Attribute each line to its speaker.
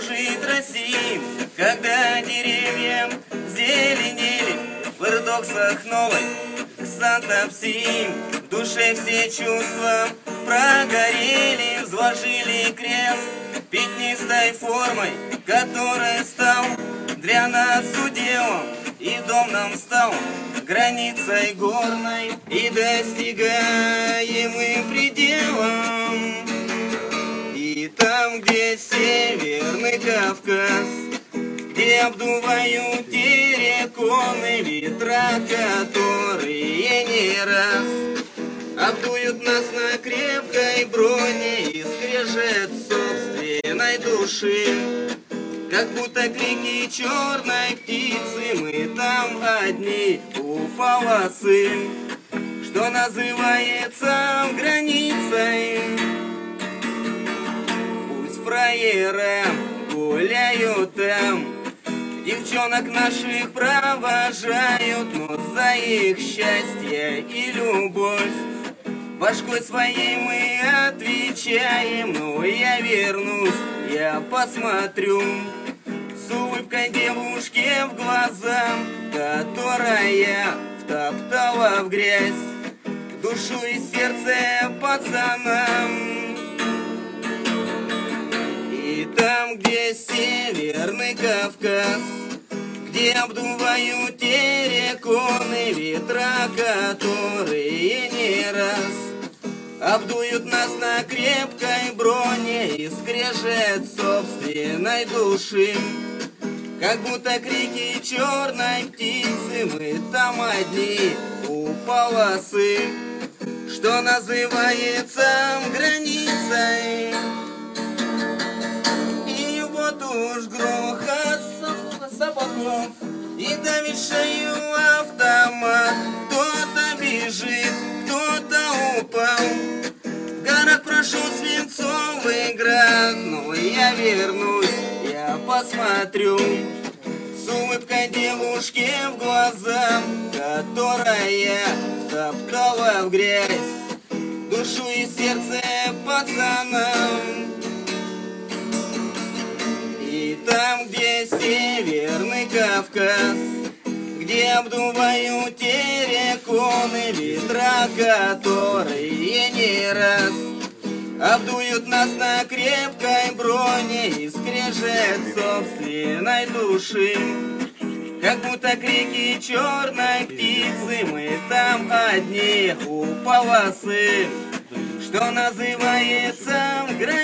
Speaker 1: жить России, когда деревья зеленели в ирдоксах новой Ксантопсии. В душе все чувства прогорели, взвожили крест пятнистой формой, который стал для нас уделом, и дом нам стал границей горной и достигаемым пределом. И там, где Северный Кавказ, где обдувают терриконы ветра, которые не раз обдуют нас на крепкой броне и скрежет собственной души, как будто крики черной птицы. Мы там одни у полосы, что называется границей. Пусть фраеры гуляют там, девчонок наших провожают, но за их счастье и любовь башкой своей мы отвечаем. Но я вернусь, я посмотрю с улыбкой девушке в глаза, которая втоптала в грязь душу и сердце пацанам. И там, где Северный Кавказ, где обдувают терриконы ветра, которые не раз обдуют нас на крепкой броне и скрежет собственной души, как будто крики черной птицы. Мы там одни у полосы, что называется границей. И вот уж грохот сапогов и давит шею автомат. Кто-то бежит, кто-то упал, в горах прошел свинцовый град. Но я вернусь, я посмотрю с улыбкой девушки в глаза, которая топтала в грязь душу и сердце пацанам. И там, где Северный Кавказ, где обдувают терриконы ветра, которые не раз обдуют нас на крепкой броне и скрежет собственной души, как будто крики черной птицы. Мы там одни у полосы, что называется границей.